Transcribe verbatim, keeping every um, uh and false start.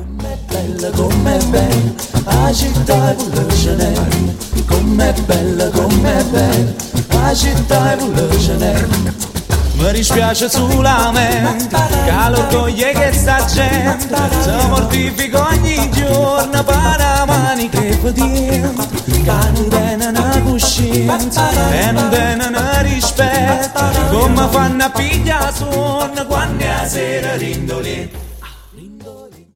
Com'è bella, com'è bella, la città è Chanel. Com'è bella, com'è bella, la città è Chanel. Mi dispiace solamente che l'orgoglio che sta gente si mortifica ogni giorno per la mani che vediamo, che non tene una coscienza e non tene una rispetto, come fanno a pigliare sonno quando è la sera rindoletta.